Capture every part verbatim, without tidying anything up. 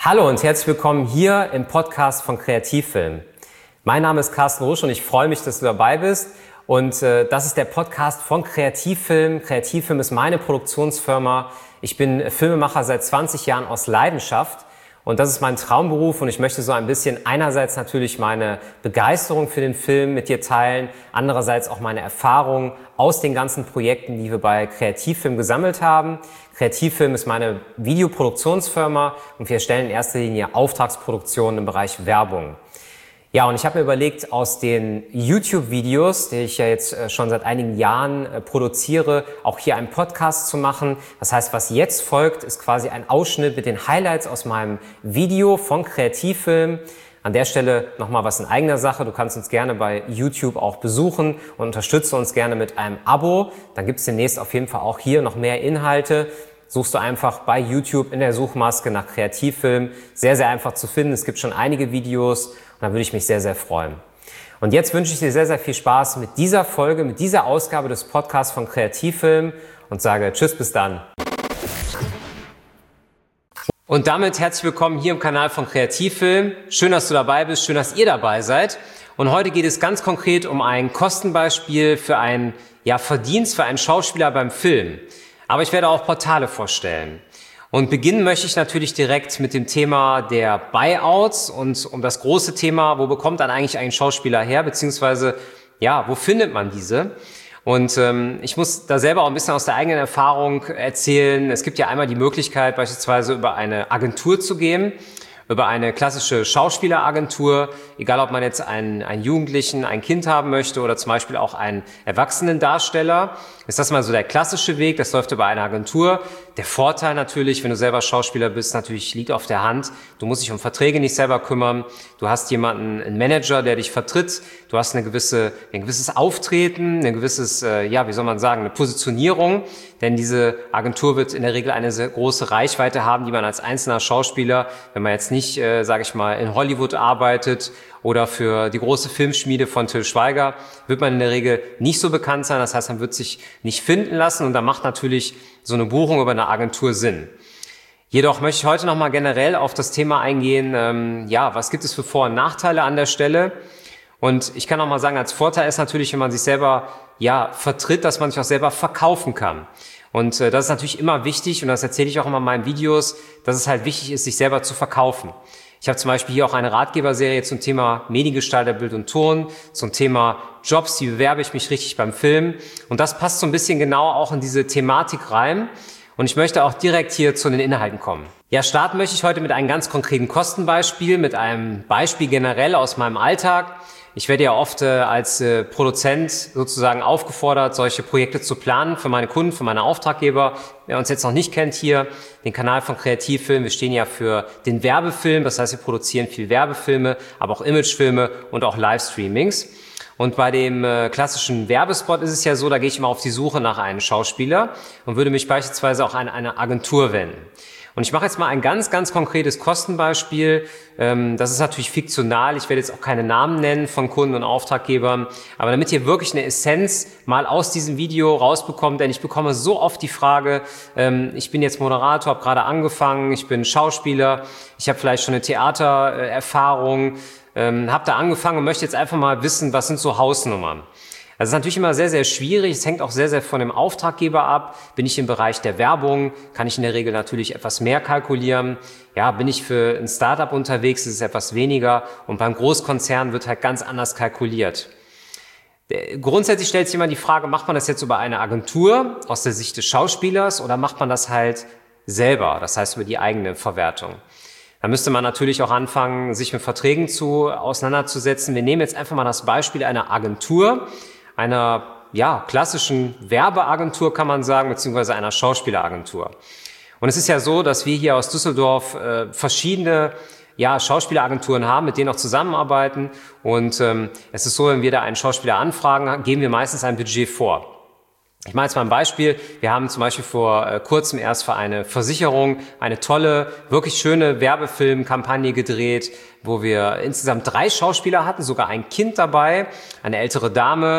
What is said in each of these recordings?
Hallo und herzlich willkommen hier im Podcast von Kreativfilm. Mein Name ist Carsten Rusch und ich freue mich, dass du dabei bist. Und äh, das ist der Podcast von Kreativfilm. Kreativfilm ist meine Produktionsfirma. Ich bin Filmemacher seit zwanzig Jahren aus Leidenschaft. Und das ist mein Traumberuf und ich möchte so ein bisschen einerseits natürlich meine Begeisterung für den Film mit dir teilen, andererseits auch meine Erfahrungen aus den ganzen Projekten, die wir bei Kreativfilm gesammelt haben. Kreativfilm ist meine Videoproduktionsfirma und wir stellen in erster Linie Auftragsproduktionen im Bereich Werbung. Ja, und ich habe mir überlegt, aus den YouTube-Videos, die ich ja jetzt schon seit einigen Jahren produziere, auch hier einen Podcast zu machen. Das heißt, was jetzt folgt, ist quasi ein Ausschnitt mit den Highlights aus meinem Video von Kreativfilm. An der Stelle nochmal was in eigener Sache. Du kannst uns gerne bei YouTube auch besuchen und unterstütze uns gerne mit einem Abo. Dann gibt es demnächst auf jeden Fall auch hier noch mehr Inhalte. Suchst du einfach bei YouTube in der Suchmaske nach Kreativfilm. Sehr, sehr einfach zu finden. Es gibt schon einige Videos und da würde ich mich sehr, sehr freuen. Und jetzt wünsche ich dir sehr, sehr viel Spaß mit dieser Folge, mit dieser Ausgabe des Podcasts von Kreativfilm und sage Tschüss, bis dann. Und damit herzlich willkommen hier im Kanal von Kreativfilm. Schön, dass du dabei bist, schön, dass ihr dabei seid. Und heute geht es ganz konkret um ein Kostenbeispiel für einen ja, Verdienst für einen Schauspieler beim Film. Aber ich werde auch Portale vorstellen. Und beginnen möchte ich natürlich direkt mit dem Thema der Buyouts und um das große Thema, wo bekommt dann eigentlich ein Schauspieler her, beziehungsweise, ja, wo findet man diese? Und ähm, ich muss da selber auch ein bisschen aus der eigenen Erfahrung erzählen. Es gibt ja einmal die Möglichkeit, beispielsweise über eine Agentur zu gehen, über eine klassische Schauspieleragentur, egal ob man jetzt einen, einen Jugendlichen, ein Kind haben möchte oder zum Beispiel auch einen Erwachsenendarsteller, ist das mal so der klassische Weg, das läuft über eine Agentur. Der Vorteil natürlich, wenn du selber Schauspieler bist, natürlich liegt auf der Hand, du musst dich um Verträge nicht selber kümmern, du hast jemanden, einen Manager, der dich vertritt, du hast eine gewisse, ein gewisses Auftreten, ein gewisses, äh, ja, wie soll man sagen, eine Positionierung, denn diese Agentur wird in der Regel eine sehr große Reichweite haben, die man als einzelner Schauspieler, wenn man jetzt nicht, äh, sage ich mal, in Hollywood arbeitet oder für die große Filmschmiede von Til Schweiger, wird man in der Regel nicht so bekannt sein. Das heißt, man wird sich nicht finden lassen und da macht natürlich so eine Buchung über eine Agentur Sinn. Jedoch möchte ich heute nochmal generell auf das Thema eingehen, ähm, ja, was gibt es für Vor- und Nachteile an der Stelle? Und ich kann auch mal sagen, als Vorteil ist natürlich, wenn man sich selber ja vertritt, dass man sich auch selber verkaufen kann. Und äh, das ist natürlich immer wichtig und das erzähle ich auch immer in meinen Videos, dass es halt wichtig ist, sich selber zu verkaufen. Ich habe zum Beispiel hier auch eine Ratgeberserie zum Thema Mediengestalter, Bild und Ton, zum Thema Jobs, wie bewerbe ich mich richtig beim Film. Und das passt so ein bisschen genau auch in diese Thematik rein. Und ich möchte auch direkt hier zu den Inhalten kommen. Ja, starten möchte ich heute mit einem ganz konkreten Kostenbeispiel, mit einem Beispiel generell aus meinem Alltag. Ich werde ja oft äh, als äh, Produzent sozusagen aufgefordert, solche Projekte zu planen für meine Kunden, für meine Auftraggeber. Wer uns jetzt noch nicht kennt hier, den Kanal von Kreativfilm, wir stehen ja für den Werbefilm, das heißt, wir produzieren viel Werbefilme, aber auch Imagefilme und auch Livestreamings. Und bei dem äh, klassischen Werbespot ist es ja so, da gehe ich immer auf die Suche nach einem Schauspieler und würde mich beispielsweise auch an eine Agentur wenden. Und ich mache jetzt mal ein ganz, ganz konkretes Kostenbeispiel. Ähm, das ist natürlich fiktional. Ich werde jetzt auch keine Namen nennen von Kunden und Auftraggebern. Aber damit ihr wirklich eine Essenz mal aus diesem Video rausbekommt, denn ich bekomme so oft die Frage, ähm, ich bin jetzt Moderator, habe gerade angefangen, ich bin Schauspieler, ich habe vielleicht schon eine Theatererfahrung, ähm, habe da angefangen und möchte jetzt einfach mal wissen, was sind so Hausnummern. Das ist natürlich immer sehr, sehr schwierig. Es hängt auch sehr, sehr von dem Auftraggeber ab. Bin ich im Bereich der Werbung, kann ich in der Regel natürlich etwas mehr kalkulieren. Ja, bin ich für ein Startup unterwegs, ist es etwas weniger. Und beim Großkonzern wird halt ganz anders kalkuliert. Grundsätzlich stellt sich immer die Frage, macht man das jetzt über eine Agentur aus der Sicht des Schauspielers oder macht man das halt selber, das heißt über die eigene Verwertung? Da müsste man natürlich auch anfangen, sich mit Verträgen zu auseinanderzusetzen. Wir nehmen jetzt einfach mal das Beispiel einer Agentur, einer ja klassischen Werbeagentur kann man sagen, beziehungsweise einer Schauspieleragentur. Und es ist ja so, dass wir hier aus Düsseldorf äh, verschiedene ja Schauspieleragenturen haben, mit denen auch zusammenarbeiten. Und ähm, es ist so, wenn wir da einen Schauspieler anfragen, geben wir meistens ein Budget vor. Ich mache jetzt mal ein Beispiel. Wir haben zum Beispiel vor äh, kurzem erst für eine Versicherung eine tolle, wirklich schöne Werbefilmkampagne gedreht, wo wir insgesamt drei Schauspieler hatten, sogar ein Kind dabei, eine ältere Dame,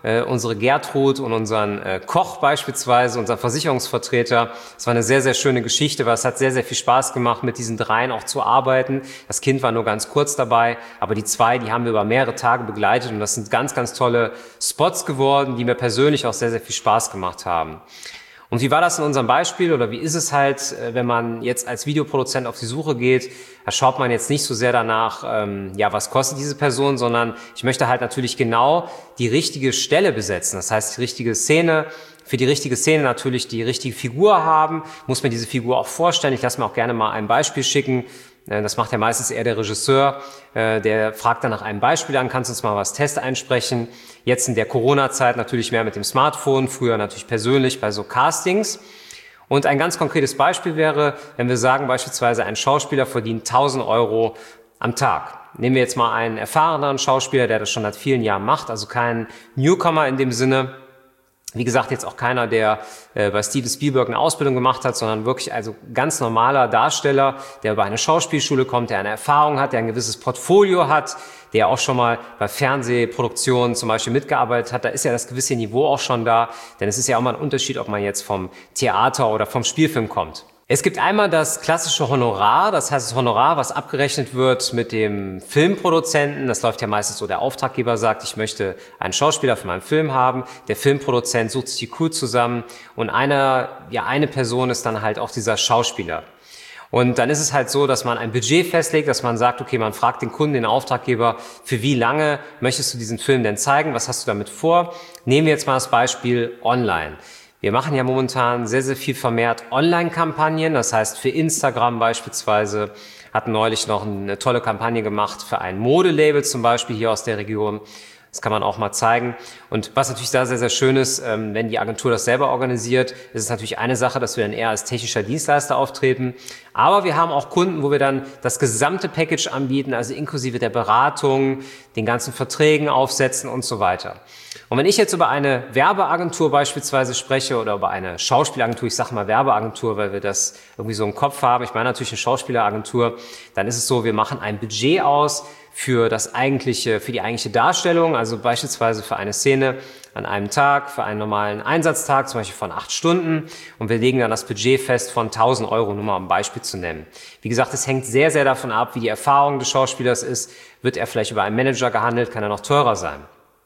äh, unsere Gertrud und unseren äh, Koch beispielsweise, unseren Versicherungsvertreter. Es war eine sehr, sehr schöne Geschichte, weil es hat sehr, sehr viel Spaß gemacht, mit diesen dreien auch zu arbeiten. Das Kind war nur ganz kurz dabei, aber die zwei, die haben wir über mehrere Tage begleitet und das sind ganz, ganz tolle Spots geworden, die mir persönlich auch sehr, sehr viel Spaß gemacht haben. Und wie war das in unserem Beispiel oder wie ist es halt, wenn man jetzt als Videoproduzent auf die Suche geht? Da schaut man jetzt nicht so sehr danach, ähm, ja, was kostet diese Person, sondern ich möchte halt natürlich genau die richtige Stelle besetzen. Das heißt, die richtige Szene, für die richtige Szene natürlich die richtige Figur haben, muss mir diese Figur auch vorstellen. Ich lasse mir auch gerne mal ein Beispiel schicken. Das macht ja meistens eher der Regisseur, der fragt dann nach einem Beispiel an, kannst du uns mal was Test einsprechen? Jetzt in der Corona-Zeit natürlich mehr mit dem Smartphone, früher natürlich persönlich bei so Castings. Und ein ganz konkretes Beispiel wäre, wenn wir sagen beispielsweise, ein Schauspieler verdient tausend Euro am Tag. Nehmen wir jetzt mal einen erfahrenen Schauspieler, der das schon seit vielen Jahren macht, also kein Newcomer in dem Sinne. Wie gesagt, jetzt auch keiner, der äh, bei Steven Spielberg eine Ausbildung gemacht hat, sondern wirklich also ganz normaler Darsteller, der über eine Schauspielschule kommt, der eine Erfahrung hat, der ein gewisses Portfolio hat, der auch schon mal bei Fernsehproduktionen zum Beispiel mitgearbeitet hat. Da ist ja das gewisse Niveau auch schon da, denn es ist ja auch mal ein Unterschied, ob man jetzt vom Theater oder vom Spielfilm kommt. Es gibt einmal das klassische Honorar, das heißt das Honorar, was abgerechnet wird mit dem Filmproduzenten. Das läuft ja meistens so, der Auftraggeber sagt, ich möchte einen Schauspieler für meinen Film haben. Der Filmproduzent sucht sich die Crew zusammen und einer, ja, eine Person ist dann halt auch dieser Schauspieler. Und dann ist es halt so, dass man ein Budget festlegt, dass man sagt, okay, man fragt den Kunden, den Auftraggeber, für wie lange möchtest du diesen Film denn zeigen? Was hast du damit vor? Nehmen wir jetzt mal das Beispiel online. Wir machen ja momentan sehr, sehr viel vermehrt Online-Kampagnen. Das heißt, für Instagram beispielsweise hatten neulich noch eine tolle Kampagne gemacht für ein Modelabel zum Beispiel hier aus der Region. Das kann man auch mal zeigen. Und was natürlich da sehr, sehr schön ist, wenn die Agentur das selber organisiert, ist es natürlich eine Sache, dass wir dann eher als technischer Dienstleister auftreten. Aber wir haben auch Kunden, wo wir dann das gesamte Package anbieten, also inklusive der Beratung, den ganzen Verträgen aufsetzen und so weiter. Und wenn ich jetzt über eine Werbeagentur beispielsweise spreche oder über eine Schauspielagentur, ich sage mal Werbeagentur, weil wir das irgendwie so im Kopf haben, ich meine natürlich eine Schauspieleragentur, dann ist es so, wir machen ein Budget aus für das eigentliche, für die eigentliche Darstellung, also beispielsweise für eine Szene an einem Tag, für einen normalen Einsatztag, zum Beispiel von acht Stunden, und wir legen dann das Budget fest von tausend Euro, nur mal um ein Beispiel zu nennen. Wie gesagt, es hängt sehr, sehr davon ab, wie die Erfahrung des Schauspielers ist. Wird er vielleicht über einen Manager gehandelt, kann er noch teurer sein.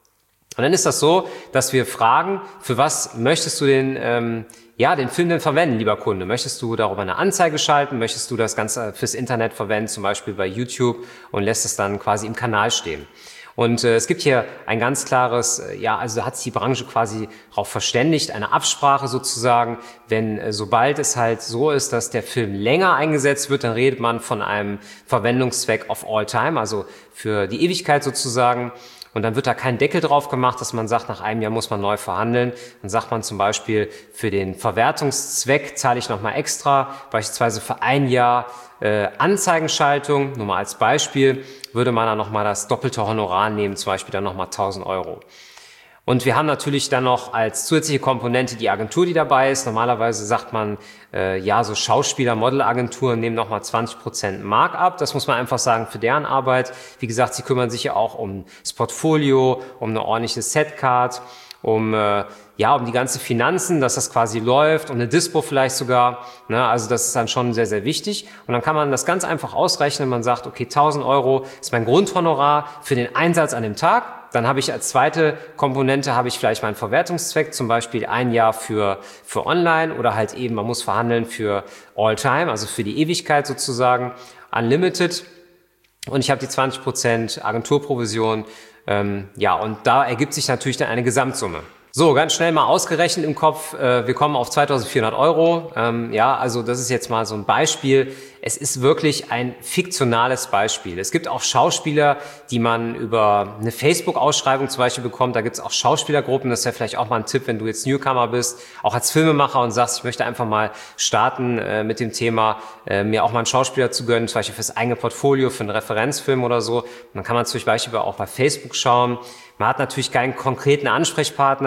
Und dann ist das so, dass wir fragen, für was möchtest du den, ähm, ja, den Film denn verwenden, lieber Kunde? Möchtest du darüber eine Anzeige schalten? Möchtest du das Ganze fürs Internet verwenden, zum Beispiel bei YouTube, und lässt es dann quasi im Kanal stehen? Und äh, es gibt hier ein ganz klares, äh, ja, also hat sich die Branche quasi darauf verständigt, eine Absprache sozusagen, wenn äh, sobald es halt so ist, dass der Film länger eingesetzt wird, dann redet man von einem Verwendungszweck of all time, also für die Ewigkeit sozusagen. Und dann wird da kein Deckel drauf gemacht, dass man sagt, nach einem Jahr muss man neu verhandeln. Dann sagt man zum Beispiel, für den Verwertungszweck zahle ich nochmal extra, beispielsweise für ein Jahr äh, Anzeigenschaltung. Nur mal als Beispiel würde man dann nochmal das doppelte Honorar nehmen, zum Beispiel dann nochmal tausend Euro. Und wir haben natürlich dann noch als zusätzliche Komponente die Agentur, die dabei ist. Normalerweise sagt man, äh, ja, so Schauspieler, Modelagenturen nehmen nochmal zwanzig Prozent Markup. Das muss man einfach sagen für deren Arbeit. Wie gesagt, sie kümmern sich ja auch um das Portfolio, um eine ordentliche Setcard, um äh, ja um die ganze Finanzen, dass das quasi läuft, um eine Dispo vielleicht sogar. Ne? Also das ist dann schon sehr, sehr wichtig. Und dann kann man das ganz einfach ausrechnen. Man sagt, okay, tausend Euro ist mein Grundhonorar für den Einsatz an dem Tag. Dann habe ich als zweite Komponente habe ich vielleicht meinen Verwertungszweck, zum Beispiel ein Jahr für für Online oder halt eben, man muss verhandeln für All Time, also für die Ewigkeit sozusagen, Unlimited. Und ich habe die zwanzig Prozent Agenturprovision. Ähm, ja, und da ergibt sich natürlich dann eine Gesamtsumme. So, ganz schnell mal ausgerechnet im Kopf, äh, wir kommen auf zweitausendvierhundert Euro. Ähm, ja, also das ist jetzt mal so ein Beispiel. Es ist wirklich ein fiktionales Beispiel. Es gibt auch Schauspieler, die man über eine Facebook-Ausschreibung zum Beispiel bekommt. Da gibt es auch Schauspielergruppen. Das wäre vielleicht auch mal ein Tipp, wenn du jetzt Newcomer bist, auch als Filmemacher und sagst, ich möchte einfach mal starten äh, mit dem Thema, äh, mir auch mal einen Schauspieler zu gönnen, zum Beispiel fürs eigene Portfolio, für einen Referenzfilm oder so. Und dann kann man zum Beispiel auch bei Facebook schauen. Man hat natürlich keinen konkreten Ansprechpartner.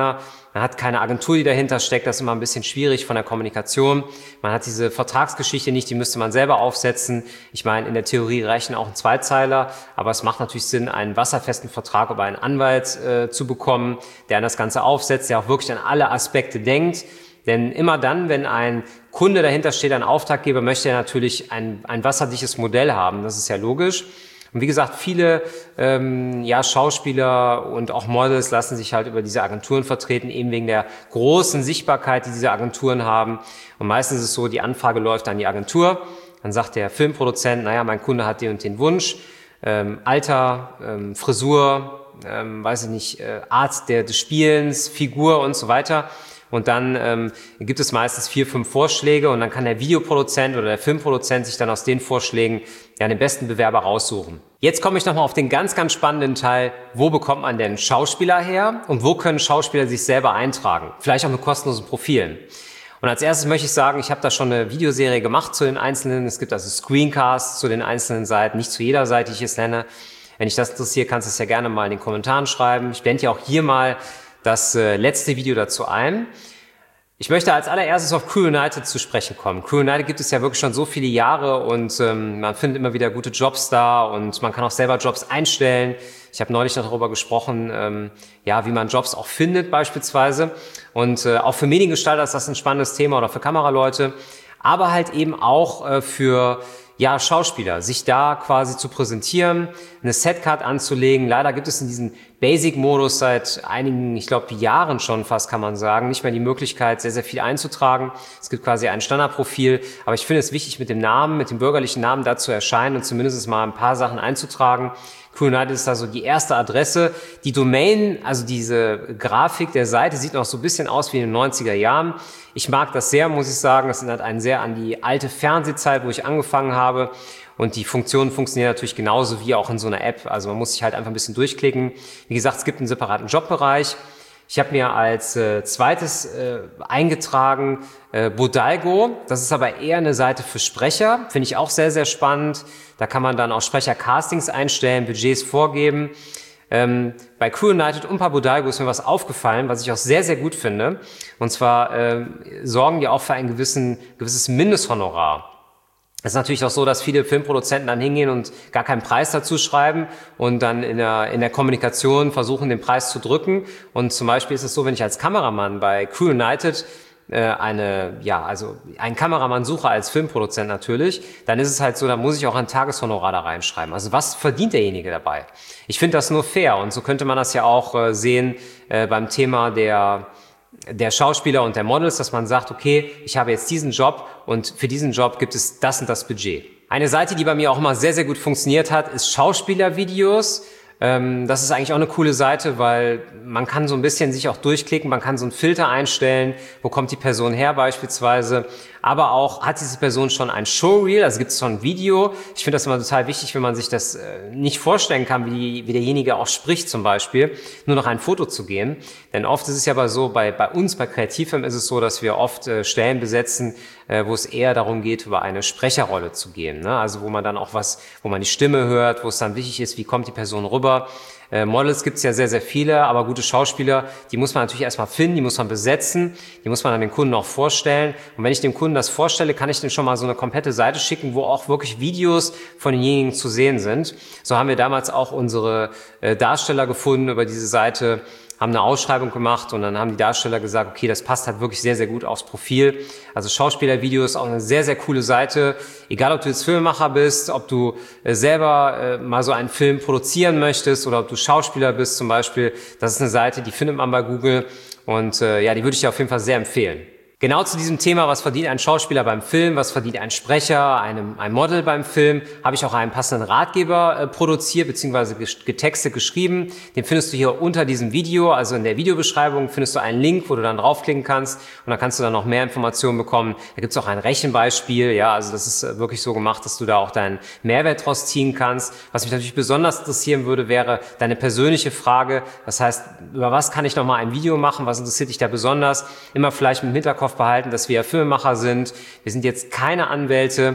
Man hat keine Agentur, die dahinter steckt. Das ist immer ein bisschen schwierig von der Kommunikation. Man hat diese Vertragsgeschichte nicht, die müsste man selber aufsetzen. Ich meine, in der Theorie reichen auch ein Zweizeiler, aber es macht natürlich Sinn, einen wasserfesten Vertrag über einen Anwalt äh, zu bekommen, der an das Ganze aufsetzt, der auch wirklich an alle Aspekte denkt. Denn immer dann, wenn ein Kunde dahinter steht, ein Auftraggeber, möchte er natürlich ein, ein wasserdichtes Modell haben. Das ist ja logisch. Und wie gesagt, viele ähm, ja, Schauspieler und auch Models lassen sich halt über diese Agenturen vertreten, eben wegen der großen Sichtbarkeit, die diese Agenturen haben. Und meistens ist es so, die Anfrage läuft an die Agentur. Dann sagt der Filmproduzent, naja, mein Kunde hat den und den Wunsch. Ähm, Alter, ähm, Frisur, ähm, weiß ich nicht, äh, Art der, des Spielens, Figur und so weiter. Und dann ähm, gibt es meistens vier, fünf Vorschläge und dann kann der Videoproduzent oder der Filmproduzent sich dann aus den Vorschlägen ja den besten Bewerber raussuchen. Jetzt komme ich nochmal auf den ganz, ganz spannenden Teil. Wo bekommt man denn Schauspieler her und wo können Schauspieler sich selber eintragen? Vielleicht auch mit kostenlosen Profilen. Und als erstes möchte ich sagen, ich habe da schon eine Videoserie gemacht zu den einzelnen. Es gibt also Screencasts zu den einzelnen Seiten, nicht zu jeder Seite, die ich es nenne. Wenn dich das interessiert, kannst du es ja gerne mal in den Kommentaren schreiben. Ich blende ja auch hier mal das äh, letzte Video dazu ein. Ich möchte als allererstes auf Crew United zu sprechen kommen. Crew United gibt es ja wirklich schon so viele Jahre und ähm, man findet immer wieder gute Jobs da und man kann auch selber Jobs einstellen. Ich habe neulich noch darüber gesprochen, ähm, ja, wie man Jobs auch findet beispielsweise. Und äh, auch für Mediengestalter ist das ein spannendes Thema oder für Kameraleute, aber halt eben auch äh, für ja, Schauspieler, sich da quasi zu präsentieren, eine Setcard anzulegen. Leider gibt es in diesem Basic-Modus seit einigen, ich glaube, Jahren schon fast, kann man sagen, nicht mehr die Möglichkeit, sehr, sehr viel einzutragen. Es gibt quasi ein Standardprofil, aber ich finde es wichtig, mit dem Namen, mit dem bürgerlichen Namen da zu erscheinen und zumindest mal ein paar Sachen einzutragen. Crew United ist da so die erste Adresse. Die Domain, also diese Grafik der Seite, sieht noch so ein bisschen aus wie in den neunziger Jahren. Ich mag das sehr, muss ich sagen. Das erinnert einen sehr an die alte Fernsehzeit, wo ich angefangen habe. Und die Funktionen funktionieren natürlich genauso wie auch in so einer App. Also man muss sich halt einfach ein bisschen durchklicken. Wie gesagt, es gibt einen separaten Jobbereich. Ich habe mir als äh, zweites äh, eingetragen äh, Bodalgo. Das ist aber eher eine Seite für Sprecher. Finde ich auch sehr, sehr spannend. Da kann man dann auch Sprecher-Castings einstellen, Budgets vorgeben. Ähm, bei Crew United und bei Bodalgo ist mir was aufgefallen, was ich auch sehr, sehr gut finde. Und zwar äh, sorgen die auch für ein gewissen, gewisses Mindesthonorar. Es ist natürlich auch so, dass viele Filmproduzenten dann hingehen und gar keinen Preis dazu schreiben und dann in der, in der Kommunikation versuchen, den Preis zu drücken. Und zum Beispiel ist es so, wenn ich als Kameramann bei Crew United äh, eine, ja, also einen Kameramann suche als Filmproduzent natürlich, dann ist es halt so, da muss ich auch ein Tageshonorar da reinschreiben. Also was verdient derjenige dabei? Ich finde das nur fair und so könnte man das ja auch äh, sehen äh, beim Thema der der Schauspieler und der Models, dass man sagt, okay, ich habe jetzt diesen Job und für diesen Job gibt es das und das Budget. Eine Seite, die bei mir auch immer sehr, sehr gut funktioniert hat, ist Schauspielervideos. Ähm, das ist eigentlich auch eine coole Seite, weil man kann so ein bisschen sich auch durchklicken, man kann so einen Filter einstellen, wo kommt die Person her beispielsweise, aber auch hat diese Person schon ein Showreel, also gibt es schon ein Video. Ich finde das immer total wichtig, wenn man sich das äh, nicht vorstellen kann, wie, wie derjenige auch spricht zum Beispiel, nur noch ein Foto zu gehen. Denn oft ist es ja aber so, bei, bei uns, bei Kreativfilm ist es so, dass wir oft äh, Stellen besetzen, äh, wo es eher darum geht, über eine Sprecherrolle zu gehen, ne? Also wo man dann auch was, wo man die Stimme hört, wo es dann wichtig ist, wie kommt die Person rüber. Äh, Models gibt es ja sehr, sehr viele, aber gute Schauspieler, die muss man natürlich erstmal finden, die muss man besetzen, die muss man dann den Kunden auch vorstellen. Und wenn ich dem Kunden das vorstelle, kann ich dem schon mal so eine komplette Seite schicken, wo auch wirklich Videos von denjenigen zu sehen sind. So haben wir damals auch unsere äh, Darsteller gefunden über diese Seite, haben eine Ausschreibung gemacht und dann haben die Darsteller gesagt, okay, das passt halt wirklich sehr, sehr gut aufs Profil. Also Schauspielervideos, auch eine sehr, sehr coole Seite. Egal, ob du jetzt Filmemacher bist, ob du äh, selber äh, mal so einen Film produzieren möchtest oder ob du Schauspieler bist zum Beispiel. Das ist eine Seite, die findet man bei Google und äh, ja, die würde ich dir auf jeden Fall sehr empfehlen. Genau zu diesem Thema, was verdient ein Schauspieler beim Film, was verdient ein Sprecher, einem, ein Model beim Film, habe ich auch einen passenden Ratgeber äh, produziert bzw. getextet geschrieben. Den findest du hier unter diesem Video, also in der Videobeschreibung findest du einen Link, wo du dann draufklicken kannst und dann kannst du dann noch mehr Informationen bekommen. Da gibt es auch ein Rechenbeispiel, ja, also das ist äh, wirklich so gemacht, dass du da auch deinen Mehrwert draus ziehen kannst. Was mich natürlich besonders interessieren würde, wäre deine persönliche Frage. Das heißt, über was kann ich noch mal ein Video machen? Was interessiert dich da besonders? Immer vielleicht mit dem Hinterkopf behalten, dass wir ja Filmemacher sind. Wir sind jetzt keine Anwälte.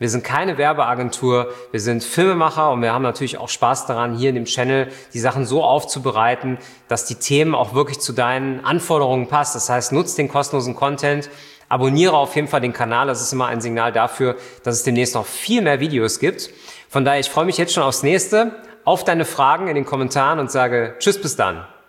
Wir sind keine Werbeagentur, wir sind Filmemacher und wir haben natürlich auch Spaß daran, hier in dem Channel die Sachen so aufzubereiten, dass die Themen auch wirklich zu deinen Anforderungen passen. Das heißt, nutzt den kostenlosen Content, abonniere auf jeden Fall den Kanal, das ist immer ein Signal dafür, dass es demnächst noch viel mehr Videos gibt. Von daher, ich freue mich jetzt schon aufs nächste, auf deine Fragen in den Kommentaren und sage Tschüss, bis dann.